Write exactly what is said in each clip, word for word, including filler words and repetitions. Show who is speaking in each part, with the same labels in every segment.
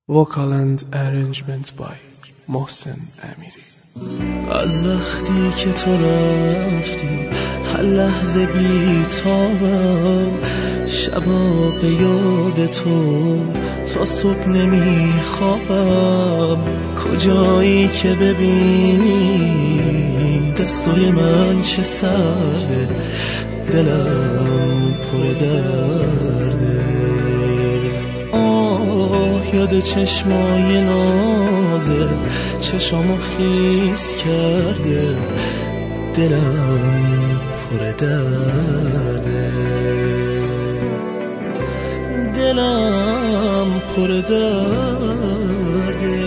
Speaker 1: Vocal and arrangement by محسن امیری.
Speaker 2: از وقتی که تو رفتی هر لحظه بی‌تابم، شبا به یاد تو تا صبح نمیخوابم. کجایی که ببینی دستای من چه سرده، دلم پر درده. آه یاد چشمای نازت چشامو خیس کرده، دلم پر درده، دلم پر درده.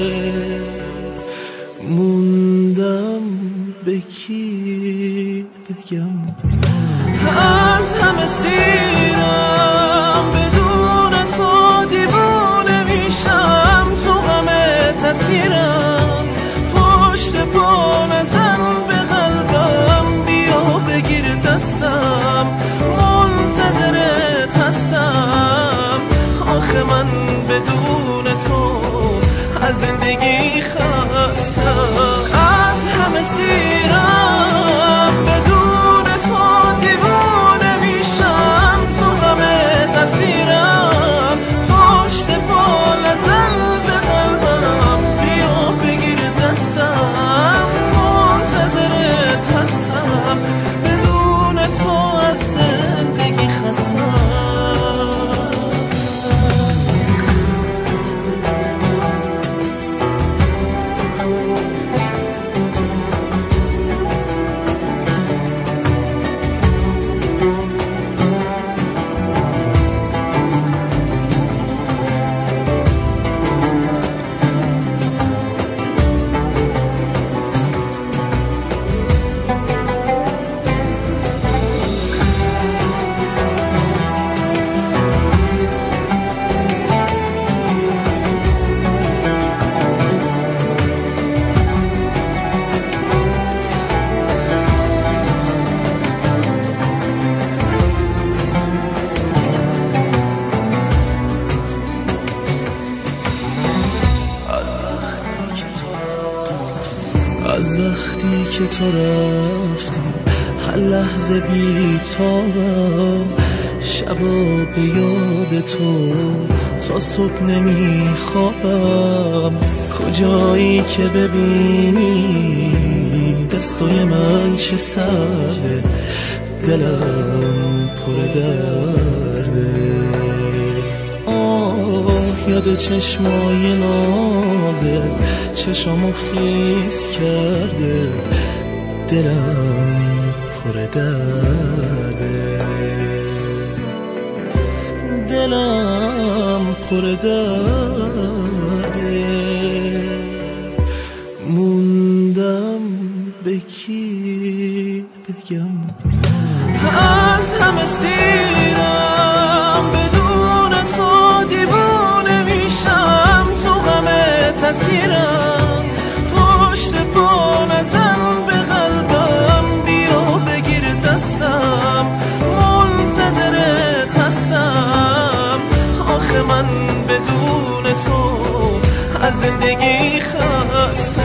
Speaker 2: موندم به کی بگم از همه سیرم، بدون تو دیوونه میشم، تو همه تسیرم. پشت پا نزن به قلبم، بیا بگیر دستم، منتظرت هستم. آخه من بدون تو از زندگی خستم. از همه سیرم، بدون تو دیوونه میشم، تو همه تسیرم. پشت پا نزن به قلبم، بیا بگیر دستم، منتظرت هستم. بدون تو از زندگی خستم. از وقتی که تو رفتی هر لحظه بی‌تابم، شبا به یاد تو تا صبح نمیخوابم. کجایی که ببینی دستای من چه سرده، دلم پر درده. آه یاد چشمای نازت چشامو خیس کرده، دلم پر درده، دلم پر درده. موندم به کی بگم از همه سیرم، بدون تو دیوونه میشم، تو همه تسیرم. پشت پا نزن به قلبم، بیا بگیر دستم، منتظرت هستم. آخه من بدون تو از زندگی خستم.